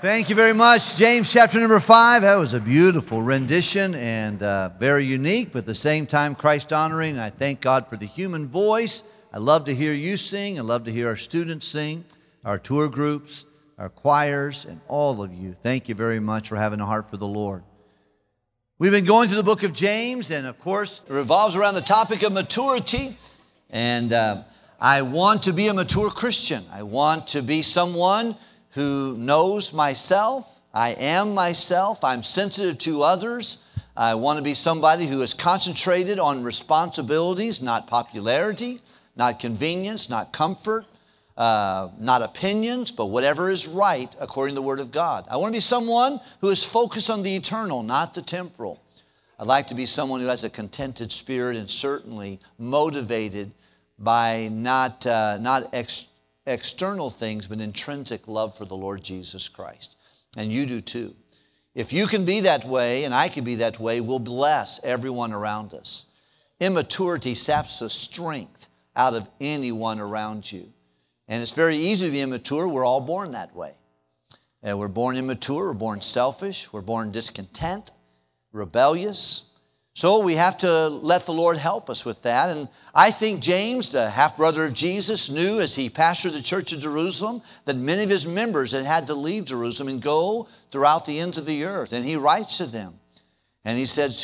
Thank you very much. James chapter number 5. That was a beautiful rendition and very unique, but at the same time Christ-honoring. I thank God for the human voice. I love to hear you sing. I love to hear our students sing, our tour groups, our choirs, and all of you. Thank you very much for having a heart for the Lord. We've been going through the book of James, and of course, it revolves around the topic of maturity. And I want to be a mature Christian. I want to be someone who knows myself. I am myself. I'm sensitive to others. I want to be somebody who is concentrated on responsibilities, not popularity, not convenience, not comfort, not opinions, but whatever is right according to the Word of God. I want to be someone who is focused on the eternal, not the temporal. I'd like to be someone who has a contented spirit and certainly motivated by not external things, but intrinsic love for the Lord Jesus Christ. And you do too. If you can be that way, and I can be that way, we'll bless everyone around us. Immaturity saps the strength out of anyone around you. And it's very easy to be immature. We're all born that way. And we're born immature, we're born selfish, we're born discontent, rebellious. So we have to let the Lord help us with that. And I think James, the half-brother of Jesus, knew as he pastored the church of Jerusalem that many of his members had to leave Jerusalem and go throughout the ends of the earth. And he writes to them. And he says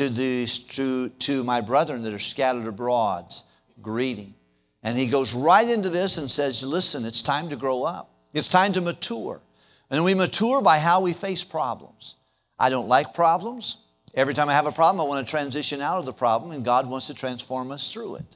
to my brethren that are scattered abroad, greeting. And he goes right into this and says, listen, it's time to grow up. It's time to mature. And we mature by how we face problems. I don't like problems. Every time I have a problem, I want to transition out of the problem, and God wants to transform us through it.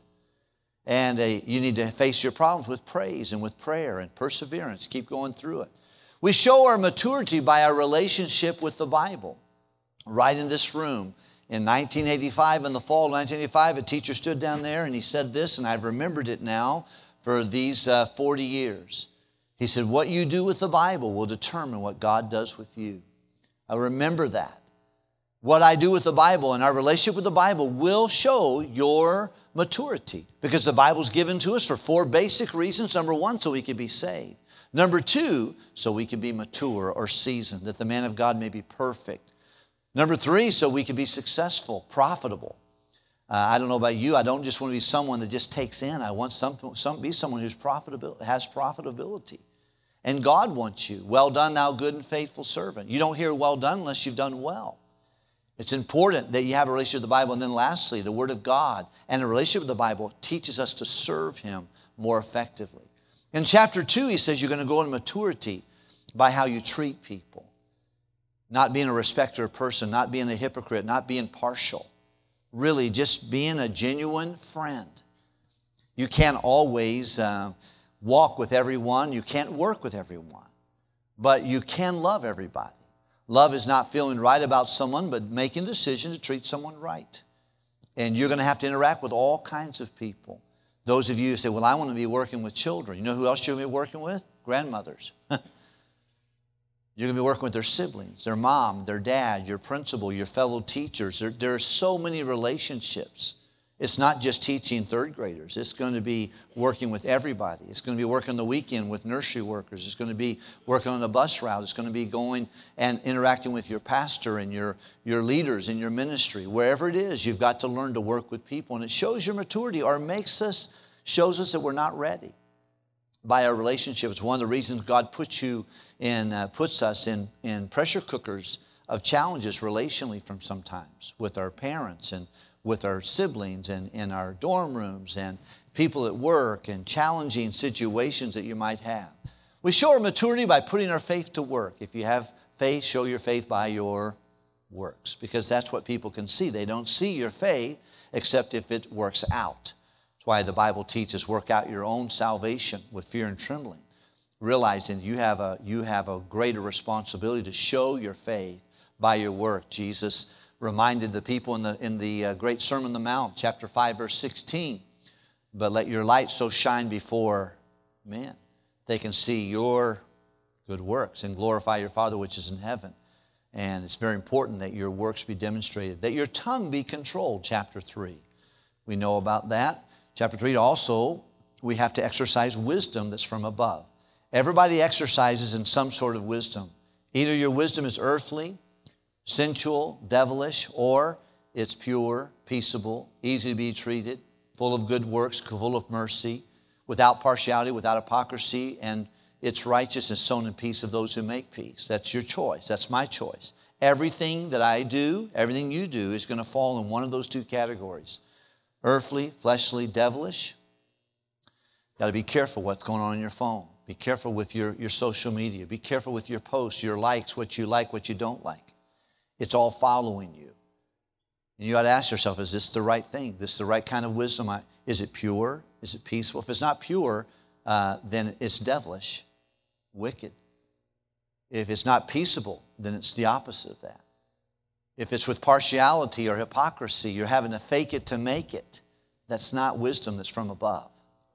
And you need to face your problems with praise and with prayer and perseverance. Keep going through it. We show our maturity by our relationship with the Bible. Right in this room, in 1985, in the fall of 1985, a teacher stood down there and he said this, and I've remembered it now for these 40 years. He said, what you do with the Bible will determine what God does with you. I remember that. What I do with the Bible and our relationship with the Bible will show your maturity, because the Bible's given to us for 4 basic reasons. Number 1, so we can be saved. Number 2, so we can be mature or seasoned, that the man of God may be perfect. Number 3, so we can be successful, profitable. I don't know about you. I don't just want to be someone that just takes in. I want be someone who's has profitability. And God wants you. Well done, thou good and faithful servant. You don't hear well done unless you've done well. It's important that you have a relationship with the Bible. And then lastly, the Word of God and a relationship with the Bible teaches us to serve Him more effectively. In chapter 2, he says you're going to grow in maturity by how you treat people. Not being a respecter of person, not being a hypocrite, not being partial. Really just being a genuine friend. You can't always walk with everyone. You can't work with everyone. But you can love everybody. Love is not feeling right about someone, but making a decision to treat someone right. And you're going to have to interact with all kinds of people. Those of you who say, well, I want to be working with children. You know who else you're going to be working with? Grandmothers. You're going to be working with their siblings, their mom, their dad, your principal, your fellow teachers. There are so many relationships. It's not just teaching 3rd graders. It's going to be working with everybody. It's going to be working the weekend with nursery workers. It's going to be working on a bus route. It's going to be going and interacting with your pastor and your leaders in your ministry. Wherever it is, you've got to learn to work with people. And it shows your maturity or shows us that we're not ready by our relationship. It's one of the reasons God puts us in pressure cookers of challenges relationally from sometimes with our parents and with our siblings and in our dorm rooms and people at work and challenging situations that you might have. We show our maturity by putting our faith to work. If you have faith, show your faith by your works, because that's what people can see. They don't see your faith except if it works out. That's why the Bible teaches work out your own salvation with fear and trembling, realizing you have a greater responsibility to show your faith by your work. Jesus reminded the people in the great Sermon on the Mount, chapter 5, verse 16, but let your light so shine before men, they can see your good works and glorify your Father which is in heaven. And it's very important that your works be demonstrated, that your tongue be controlled, chapter 3. We know about that. Chapter 3 also, we have to exercise wisdom that's from above. Everybody exercises in some sort of wisdom Either your wisdom is earthly, sensual, devilish, or it's pure, peaceable, easy to be treated, full of good works, full of mercy, without partiality, without hypocrisy, and it's righteousness sown in peace of those who make peace. That's your choice. That's my choice. Everything that I do, everything you do is going to fall in one of those two categories. Earthly, fleshly, devilish. Got to be careful what's going on your phone. Be careful with your social media. Be careful with your posts, your likes, what you like, what you don't like. It's all following you. And you got to ask yourself, is this the right thing? Is this the right kind of wisdom? Is it pure? Is it peaceful? If it's not pure, then it's devilish, wicked. If it's not peaceable, then it's the opposite of that. If it's with partiality or hypocrisy, you're having to fake it to make it. That's not wisdom that's from above.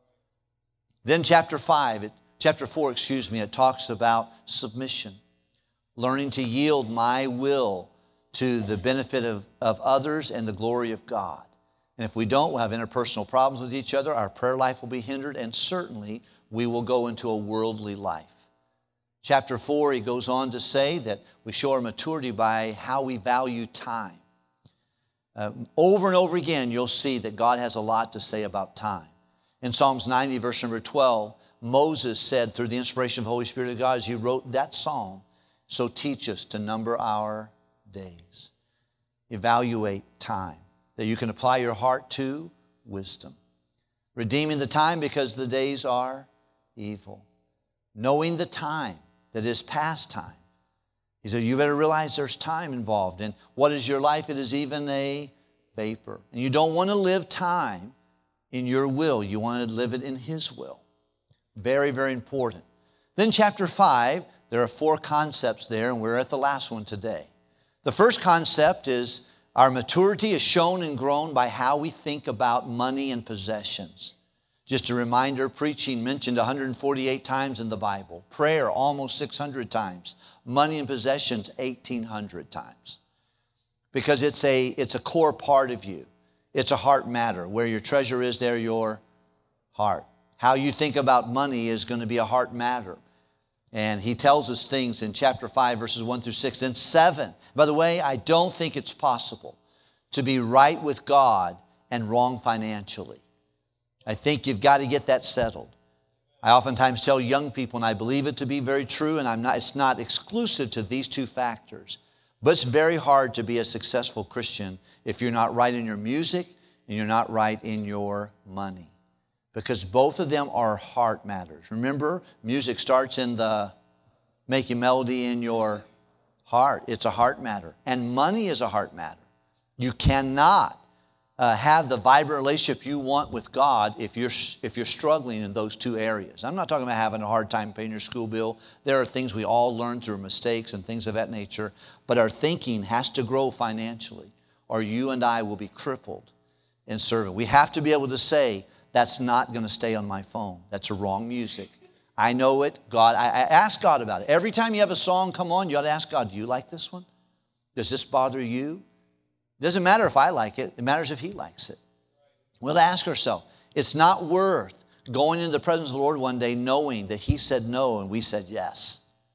Then chapter 4, it talks about submission. Learning to yield my will to the benefit of others and the glory of God. And if we don't, we'll have interpersonal problems with each other. Our prayer life will be hindered, and certainly we will go into a worldly life. Chapter 4, he goes on to say that we show our maturity by how we value time. Over and over again, you'll see that God has a lot to say about time. In Psalms 90, verse number 12, Moses said through the inspiration of the Holy Spirit of God as he wrote that psalm, so teach us to number our days. Evaluate time, that you can apply your heart to wisdom. Redeeming the time because the days are evil. Knowing the time that is past time. He said, you better realize there's time involved. And what is your life? It is even a vapor. And you don't want to live time in your will. You want to live it in His will. Very, very important. Then chapter 5, there are 4 concepts there, and we're at the last one today. The first concept is our maturity is shown and grown by how we think about money and possessions. Just a reminder, preaching mentioned 148 times in the Bible. Prayer almost 600 times. Money and possessions 1,800 times. Because it's a core part of you. It's a heart matter. Where your treasure is, there your heart. How you think about money is going to be a heart matter. And he tells us things in chapter 5, verses 1 through 6. And 7. By the way, I don't think it's possible to be right with God and wrong financially. I think you've got to get that settled. I oftentimes tell young people, and I believe it to be very true, and it's not exclusive to these 2 factors, but it's very hard to be a successful Christian if you're not right in your music and you're not right in your money. Because both of them are heart matters. Remember, music starts in the making melody in your heart. It's a heart matter. And money is a heart matter. You cannot have the vibrant relationship you want with God if you're struggling in those 2 areas. I'm not talking about having a hard time paying your school bill. There are things we all learn through mistakes and things of that nature. But our thinking has to grow financially, or you and I will be crippled in serving. We have to be able to say, that's not going to stay on my phone. That's a wrong music. I know it. God, I ask God about it. Every time you have a song come on, you ought to ask God, do you like this one? Does this bother you? It doesn't matter if I like it. It matters if He likes it. We'll ask ourselves, it's not worth going into the presence of the Lord one day knowing that He said no and we said yes.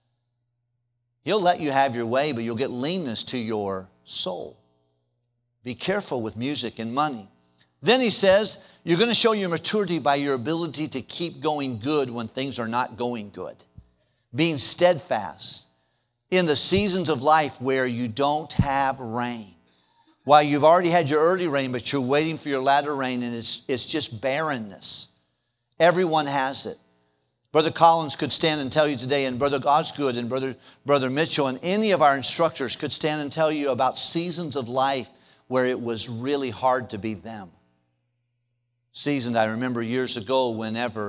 He'll let you have your way, but you'll get leanness to your soul. Be careful with music and money. Then he says, you're going to show your maturity by your ability to keep going good when things are not going good. Being steadfast in the seasons of life where you don't have rain. While you've already had your early rain, but you're waiting for your latter rain, and it's just barrenness. Everyone has it. Brother Collins could stand and tell you today, and Brother Osgood and Brother Mitchell and any of our instructors could stand and tell you about seasons of life where it was really hard to be them. Seasons I remember years ago whenever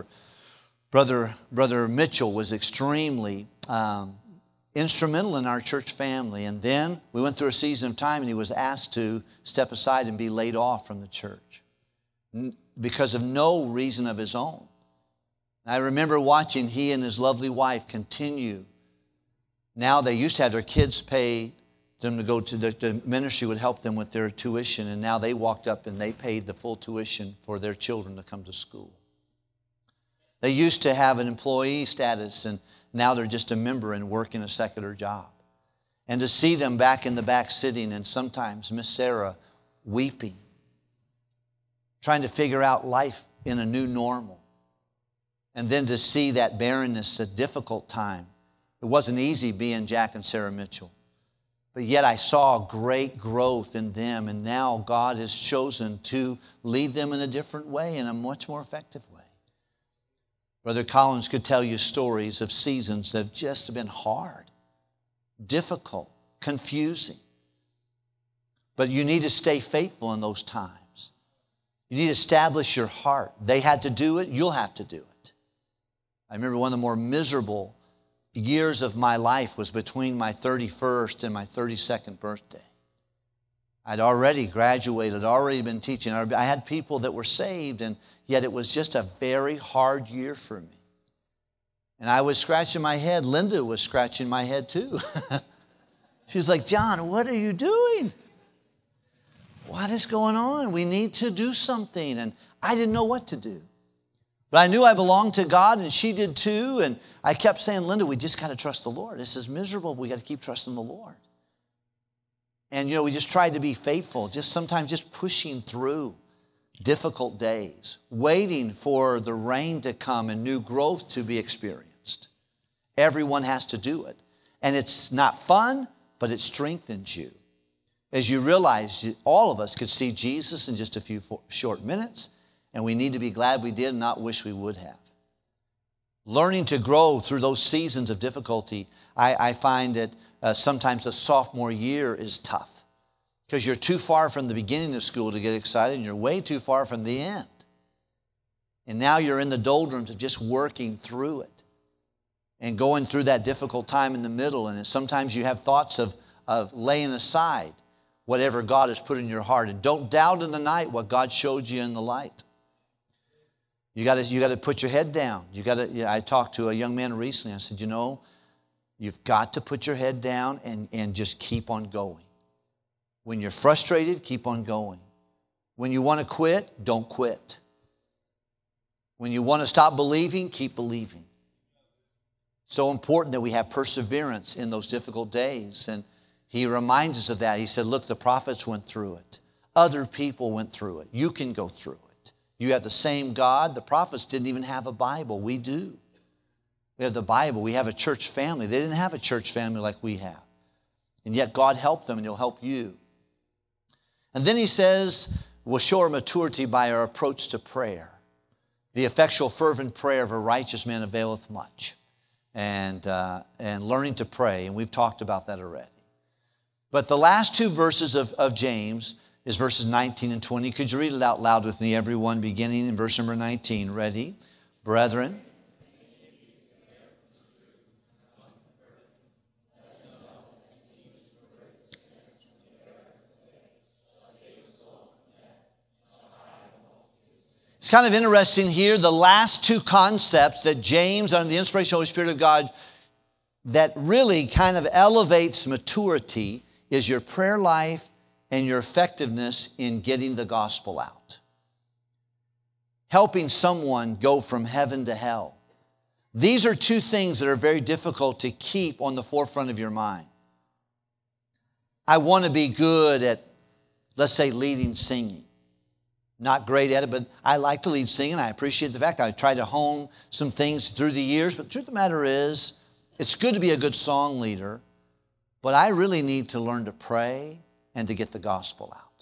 Brother Mitchell was extremely instrumental in our church family. And then we went through a season of time and he was asked to step aside and be laid off from the church because of no reason of his own. I remember watching he and his lovely wife continue. Now they used to have their kids pay them to go to the ministry would help them with their tuition, and now they walked up and they paid the full tuition for their children to come to school. They used to have an employee status, and now they're just a member and working a secular job. And to see them back in the back sitting, and sometimes Miss Sarah weeping, trying to figure out life in a new normal. And then to see that barrenness, a difficult time. It wasn't easy being Jack and Sarah Mitchell. But yet I saw great growth in them, and now God has chosen to lead them in a different way, in a much more effective way. Brother Collins could tell you stories of seasons that have just been hard, difficult, confusing. But you need to stay faithful in those times. You need to establish your heart. They had to do it, you'll have to do it. I remember one of the more miserable years of my life was between my 31st and my 32nd birthday. I'd already graduated, already been teaching. I had people that were saved, and yet it was just a very hard year for me. And I was scratching my head. Linda was scratching my head too. She's like, John, what are you doing? What is going on? We need to do something. And I didn't know what to do. But I knew I belonged to God, and she did too. And I kept saying, Linda, we just got to trust the Lord. This is miserable. We got to keep trusting the Lord. And, we just tried to be faithful, just sometimes just pushing through difficult days, waiting for the rain to come and new growth to be experienced. Everyone has to do it. And it's not fun, but it strengthens you. As you realize, all of us could see Jesus in just a few short minutes, and we need to be glad we did and not wish we would have. Learning to grow through those seasons of difficulty, I find that sometimes the sophomore year is tough because you're too far from the beginning of school to get excited, and you're way too far from the end. And now you're in the doldrums of just working through it and going through that difficult time in the middle. And sometimes you have thoughts of laying aside whatever God has put in your heart. And don't doubt in the night what God showed you in the light. You got to put your head down. I talked to a young man recently. I said, you've got to put your head down and just keep on going. When you're frustrated, keep on going. When you want to quit, don't quit. When you want to stop believing, keep believing. So important that we have perseverance in those difficult days. And he reminds us of that. He said, look, the prophets went through it. Other people went through it. You can go through it. You have the same God. The prophets didn't even have a Bible. We do. We have the Bible. We have a church family. They didn't have a church family like we have. And yet God helped them, and He'll help you. And then he says, we'll show our maturity by our approach to prayer. The effectual, fervent prayer of a righteous man availeth much. And learning to pray, and we've talked about that already. But the last two verses of James is verses 19 and 20. Could you read it out loud with me, everyone, beginning in verse number 19? Ready? Brethren. It's kind of interesting here, the last two concepts that James, under the inspiration of the Holy Spirit of God, that really kind of elevates maturity is your prayer life and your effectiveness in getting the gospel out. Helping someone go from heaven to hell. These are two things that are very difficult to keep on the forefront of your mind. I want to be good at, let's say, leading singing. Not great at it, but I like to lead singing. I appreciate the fact I try to hone some things through the years. But the truth of the matter is, it's good to be a good song leader, but I really need to learn to pray and to get the gospel out.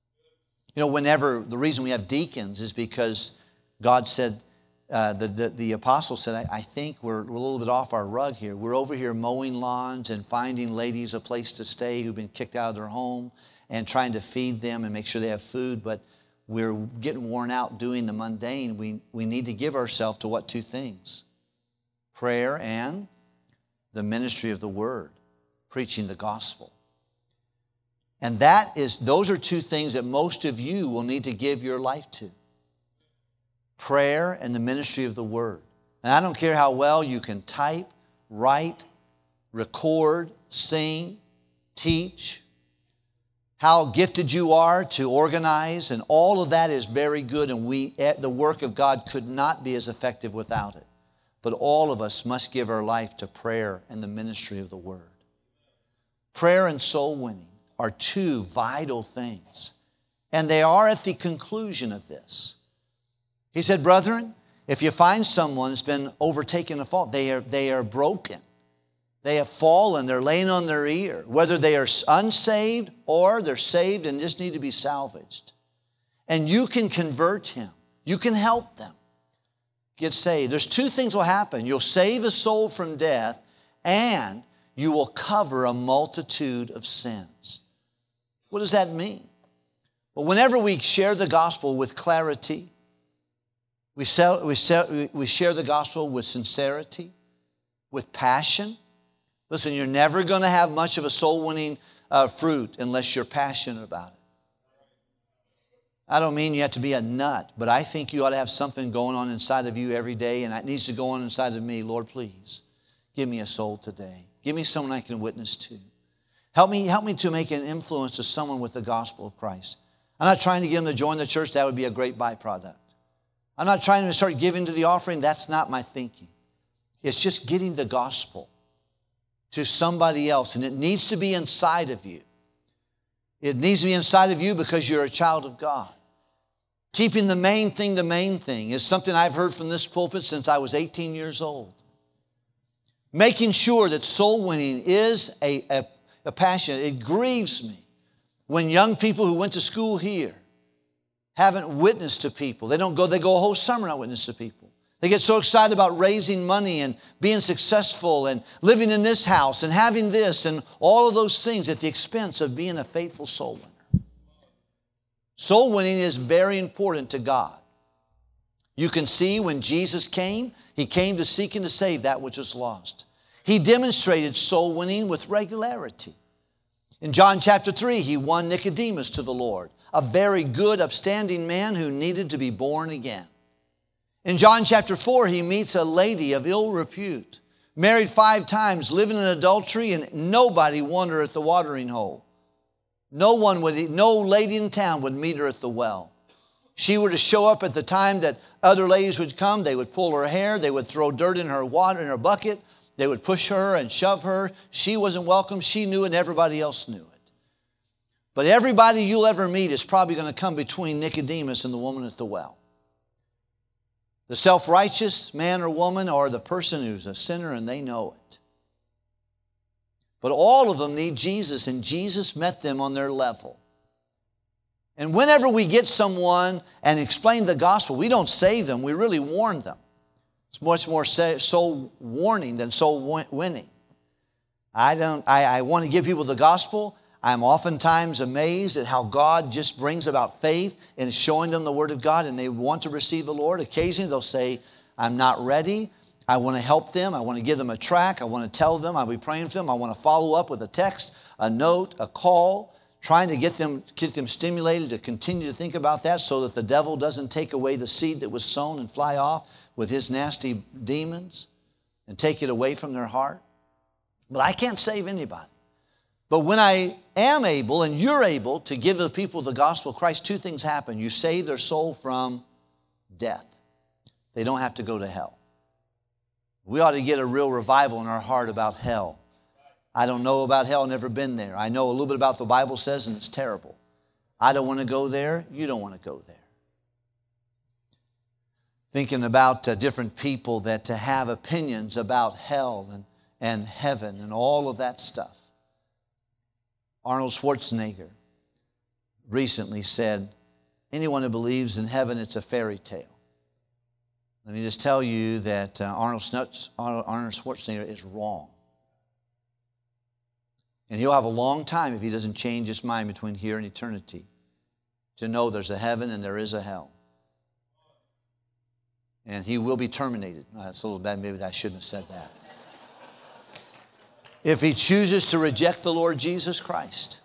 The reason we have deacons is because God said, the apostle said, I think we're a little bit off our rug here. We're over here mowing lawns and finding ladies a place to stay who've been kicked out of their home and trying to feed them and make sure they have food, but we're getting worn out doing the mundane. We need to give ourselves to what two things? Prayer and the ministry of the word, preaching the gospel. And those are two things that most of you will need to give your life to. Prayer and the ministry of the word. And I don't care how well you can type, write, record, sing, teach. how gifted you are to organize, and all of that is very good, and the work of God could not be as effective without it. But all of us must give our life to prayer and the ministry of the Word. Prayer and soul winning are two vital things, and they are at the conclusion of this. He said, brethren, if you find someone who's been overtaken in fault, they are broken. They have fallen. They're laying on their ear. Whether they are unsaved or they're saved and just need to be salvaged. And you can convert him. You can help them get saved. There's two things will happen. You'll save a soul from death, and you will cover a multitude of sins. What does that mean? Well, whenever we share the gospel with clarity, we share the gospel with sincerity, with passion. Listen, you're never going to have much of a soul-winning fruit unless you're passionate about it. I don't mean you have to be a nut, but I think you ought to have something going on inside of you every day, and it needs to go on inside of me. Lord, please, give me a soul today. Give me someone I can witness to. Help me to make an influence to someone with the gospel of Christ. I'm not trying to get them to join the church. That would be a great byproduct. I'm not trying to start giving to the offering. That's not my thinking. It's just getting the gospel to somebody else, and it needs to be inside of you. It needs to be inside of you because you're a child of God. Keeping the main thing is something I've heard from this pulpit since I was 18 years old. Making sure that soul winning is a passion. It grieves me when young people who went to school here haven't witnessed to people. They go a whole summer not witness to people. They get so excited about raising money and being successful and living in this house and having this and all of those things at the expense of being a faithful soul winner. Soul winning is very important to God. You can see when Jesus came, He came to seek and to save that which was lost. He demonstrated soul winning with regularity. In John chapter 3, He won Nicodemus to the Lord, a very good, upstanding man who needed to be born again. In John chapter 4, He meets a lady of ill repute, married 5 times, living in adultery, and nobody won her at the watering hole. No lady in town would meet her at the well. She were to show up at the time that other ladies would come. They would pull her hair. They would throw dirt in her water, in her bucket. They would push her and shove her. She wasn't welcome. She knew it, and everybody else knew it. But everybody you'll ever meet is probably going to come between Nicodemus and the woman at the well. The self-righteous man or woman, or the person who's a sinner and they know it. But all of them need Jesus, and Jesus met them on their level. And whenever we get someone and explain the gospel, we don't save them, we really warn them. It's much more soul warning than soul winning. I want to give people the gospel. I'm oftentimes amazed at how God just brings about faith and showing them the Word of God, and they want to receive the Lord. Occasionally they'll say, I'm not ready. I want to help them. I want to give them a tract. I want to tell them. I'll be praying for them. I want to follow up with a text, a note, a call, trying to get them stimulated to continue to think about that so that the devil doesn't take away the seed that was sown and fly off with his nasty demons and take it away from their heart. But I can't save anybody. But when I am able and you're able to give the people the gospel of Christ, 2 things happen. You save their soul from death. They don't have to go to hell. We ought to get a real revival in our heart about hell. I don't know about hell, never been there. I know a little bit about what the Bible says, and it's terrible. I don't want to go there. You don't want to go there. Thinking about different people that have opinions about hell and heaven and all of that stuff. Arnold Schwarzenegger recently said, anyone who believes in heaven, it's a fairy tale. Let me just tell you that Arnold Schwarzenegger is wrong. And he'll have a long time if he doesn't change his mind between here and eternity to know there's a heaven and there is a hell. And he will be terminated. That's a little bad. Maybe I shouldn't have said that. If he chooses to reject the Lord Jesus Christ.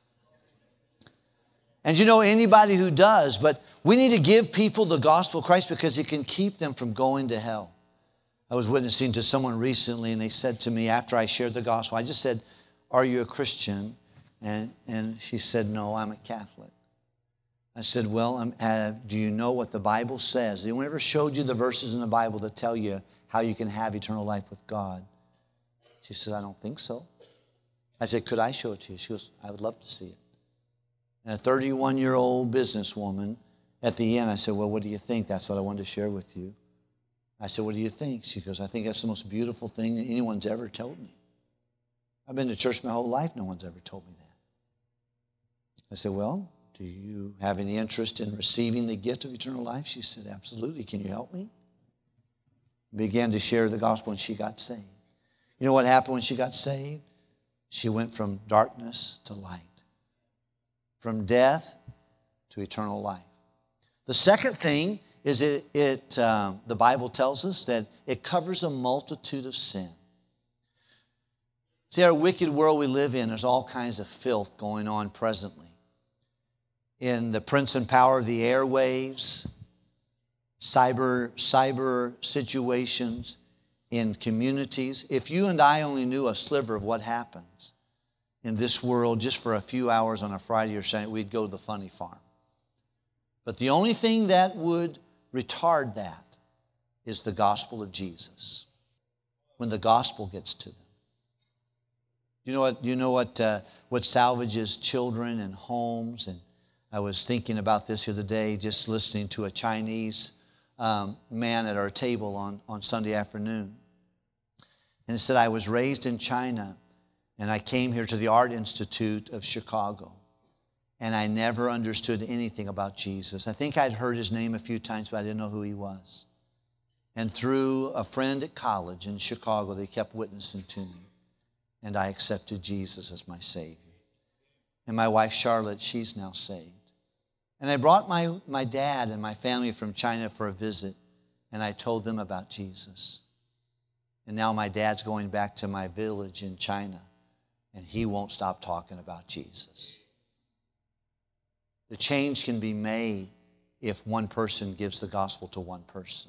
And you know, anybody who does, but we need to give people the gospel of Christ because it can keep them from going to hell. I was witnessing to someone recently, and they said to me after I shared the gospel, I just said, are you a Christian? And she said, no, I'm a Catholic. I said, well, do you know what the Bible says? Has anyone ever showed you the verses in the Bible that tell you how you can have eternal life with God? She said, I don't think so. I said, could I show it to you? She goes, I would love to see it. And a 31-year-old businesswoman, at the end, I said, well, what do you think? That's what I wanted to share with you. I said, what do you think? She goes, I think that's the most beautiful thing that anyone's ever told me. I've been to church my whole life. No one's ever told me that. I said, well, do you have any interest in receiving the gift of eternal life? She said, absolutely. Can you help me? Began to share the gospel, and she got saved. You know what happened when she got saved? She went from darkness to light, from death to eternal life. The second thing is the Bible tells us that it covers a multitude of sin. See, our wicked world we live in, there's all kinds of filth going on presently. In the prince and power of the airwaves, cyber situations, in communities. If you and I only knew a sliver of what happens in this world just for a few hours on a Friday or Saturday, we'd go to the funny farm. But the only thing that would retard that is the gospel of Jesus. When the gospel gets to them. You know what salvages children and homes? And I was thinking about this the other day, just listening to a Chinese man at our table on Sunday afternoon. And he said, I was raised in China, and I came here to the Art Institute of Chicago, and I never understood anything about Jesus. I think I'd heard his name a few times, but I didn't know who he was. And through a friend at college in Chicago, they kept witnessing to me, and I accepted Jesus as my Savior. And my wife, Charlotte, she's now saved. And I brought my dad and my family from China for a visit, and I told them about Jesus. And now my dad's going back to my village in China, and he won't stop talking about Jesus. The change can be made if one person gives the gospel to one person.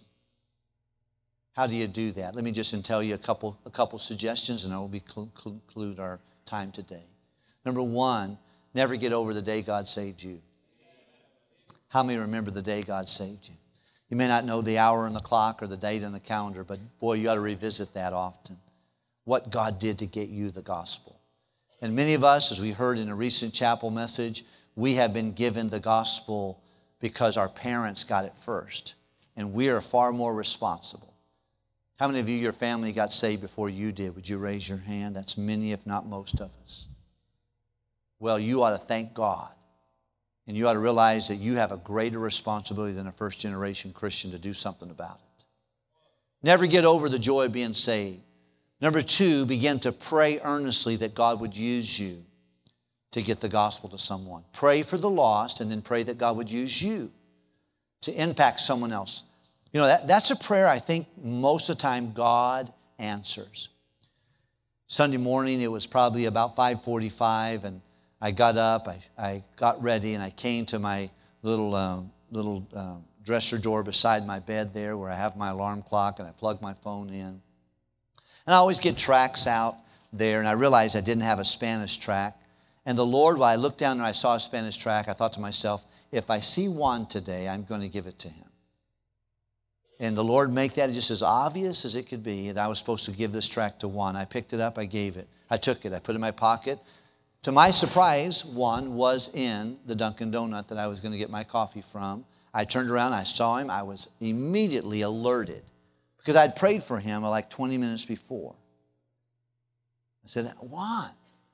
How do you do that? Let me just tell you a couple suggestions, and I will conclude our time today. Number one, never get over the day God saved you. How many remember the day God saved you? You may not know the hour on the clock or the date on the calendar, but boy, you ought to revisit that often. What God did to get you the gospel. And many of us, as we heard in a recent chapel message, we have been given the gospel because our parents got it first. And we are far more responsible. How many of you, your family got saved before you did? Would you raise your hand? That's many, if not most of us. Well, you ought to thank God. And you ought to realize that you have a greater responsibility than a first-generation Christian to do something about it. Never get over the joy of being saved. Number two, begin to pray earnestly that God would use you to get the gospel to someone. Pray for the lost, and then pray that God would use you to impact someone else. You know, that's a prayer I think most of the time God answers. Sunday morning, it was probably about 5:45, and I got up, I got ready, and I came to my little dresser door beside my bed there where I have my alarm clock, and I plug my phone in. And I always get tracts out there, and I realized I didn't have a Spanish tract. And the Lord, while I looked down and I saw a Spanish tract, I thought to myself, if I see Juan today, I'm going to give it to him. And the Lord made that just as obvious as it could be that I was supposed to give this tract to Juan. I picked it up, I gave it. I took it, I put it in my pocket. To my surprise, Juan was in the Dunkin' Donut that I was going to get my coffee from. I turned around, I saw him. I was immediately alerted because I'd prayed for him like 20 minutes before. I said, Juan.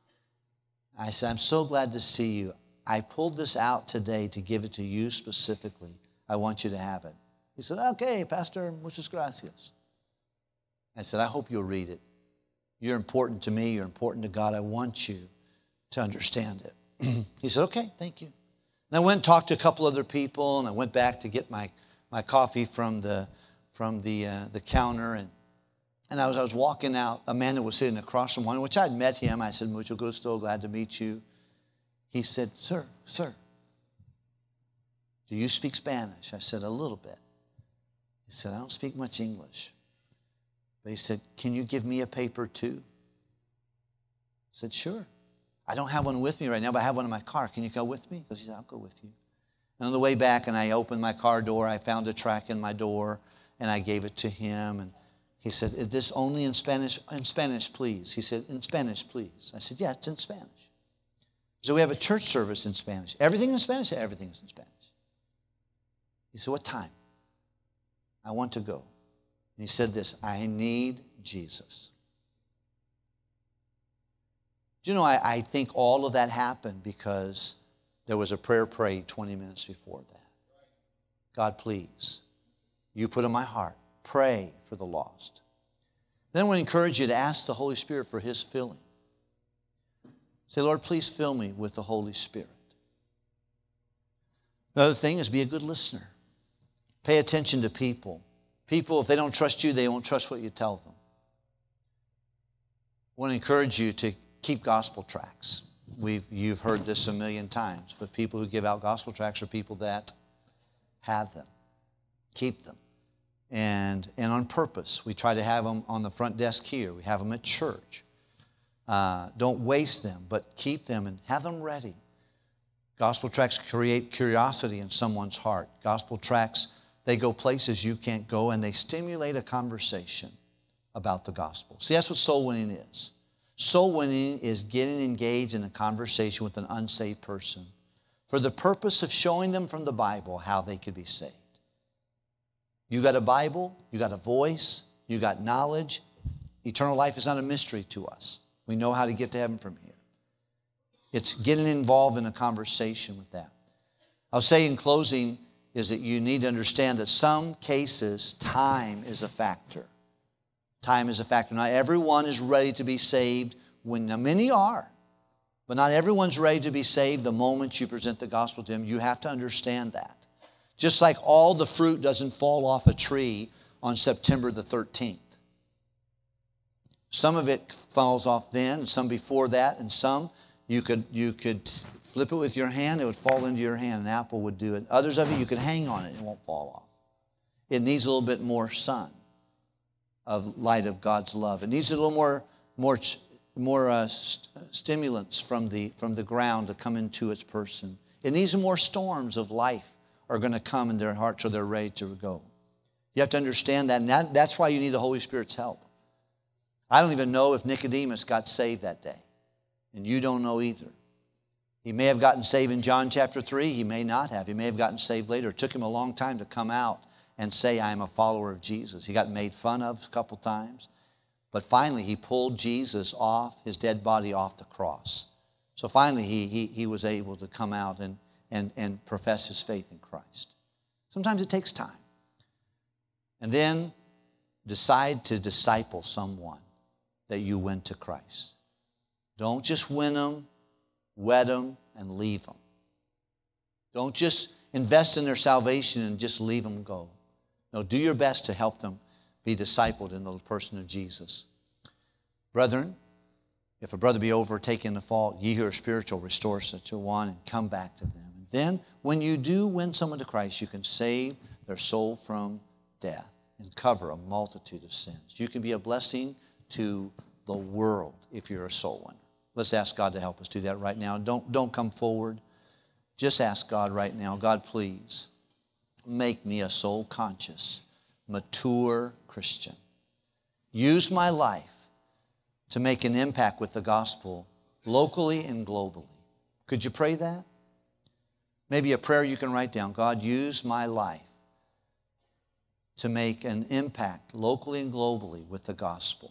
I said, I'm so glad to see you. I pulled this out today to give it to you specifically. I want you to have it. He said, okay, Pastor, muchas gracias. I said, I hope you'll read it. You're important to me. You're important to God. I want you to understand it. He said, okay, thank you. And I went and talked to a couple other people, and I went back to get my coffee from the counter. And as I was walking out, a man that was sitting across from one, which I'd met him. I said, mucho gusto, glad to meet you. He said, sir, do you speak Spanish? I said, a little bit. He said, I don't speak much English. But he said, can you give me a paper too? I said, sure. I don't have one with me right now, but I have one in my car. Can you go with me? He said, I'll go with you. And on the way back, and I opened my car door, I found a tract in my door, and I gave it to him. And he said, is this only in Spanish? In Spanish, please. He said, in Spanish, please. I said, yeah, it's in Spanish. So we have a church service in Spanish. Everything in Spanish? Everything is in Spanish. He said, what time? I want to go. And he said this, I need Jesus. Do you know, I think all of that happened because there was a prayer prayed 20 minutes before that. God, please, you put in my heart, pray for the lost. Then I want to encourage you to ask the Holy Spirit for His filling. Say, Lord, please fill me with the Holy Spirit. Another thing is be a good listener. Pay attention to people. People, if they don't trust you, they won't trust what you tell them. I want to encourage you to keep gospel tracts. You've heard this a million times, but people who give out gospel tracts are people that have them. Keep them. And on purpose. We try to have them on the front desk here. We have them at church. Don't waste them, but keep them and have them ready. Gospel tracts create curiosity in someone's heart. Gospel tracts, they go places you can't go, and they stimulate a conversation about the gospel. See, that's what soul winning is. Soul winning is getting engaged in a conversation with an unsaved person for the purpose of showing them from the Bible how they could be saved. You got a Bible, you got a voice, you got knowledge. Eternal life is not a mystery to us. We know how to get to heaven from here. It's getting involved in a conversation with that. I'll say in closing is that you need to understand that some cases, time is a factor. Time is a factor. Not everyone is ready to be saved. Now, many are. But not everyone's ready to be saved the moment you present the gospel to them. You have to understand that. Just like all the fruit doesn't fall off a tree on September the 13th. Some of it falls off then, and some before that, and some you could flip it with your hand, it would fall into your hand. An apple would do it. Others of it, you could hang on it, it won't fall off. It needs a little bit more sun of light of God's love. It needs a little more stimulants from the ground to come into its person. It needs more storms of life are going to come in their heart so they're ready to go. You have to understand that, and that's why you need the Holy Spirit's help. I don't even know if Nicodemus got saved that day, and you don't know either. He may have gotten saved in John chapter 3. He may not have. He may have gotten saved later. It took him a long time to come out and say, I am a follower of Jesus. He got made fun of a couple times. But finally, he pulled Jesus off, his dead body off the cross. So finally, he was able to come out and profess his faith in Christ. Sometimes it takes time. And then decide to disciple someone that you win to Christ. Don't just win them, wed them, and leave them. Don't just invest in their salvation and just leave them go. No, do your best to help them be discipled in the person of Jesus. Brethren, if a brother be overtaken in a fault, ye who are spiritual, restore such a one and come back to them. And then, when you do win someone to Christ, you can save their soul from death and cover a multitude of sins. You can be a blessing to the world if you're a soul winner. Let's ask God to help us do that right now. Don't come forward. Just ask God right now, God, please make me a soul-conscious, mature Christian. Use my life to make an impact with the gospel locally and globally. Could you pray that? Maybe a prayer you can write down. God, use my life to make an impact locally and globally with the gospel.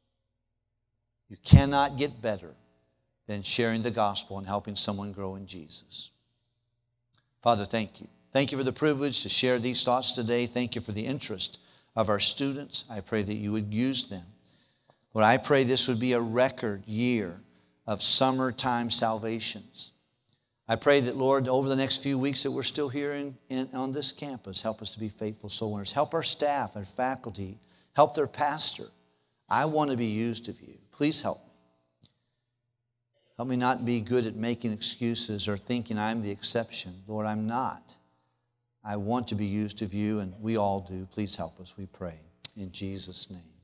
You cannot get better than sharing the gospel and helping someone grow in Jesus. Father, thank you. Thank you for the privilege to share these thoughts today. Thank you for the interest of our students. I pray that you would use them. Lord, I pray this would be a record year of summertime salvations. I pray that, Lord, over the next few weeks that we're still here on this campus, help us to be faithful soul winners. Help our staff and faculty. Help their pastor. I want to be used of you. Please help me. Help me not be good at making excuses or thinking I'm the exception. Lord, I'm not. I want to be used of you, and we all do. Please help us, we pray. In Jesus' name.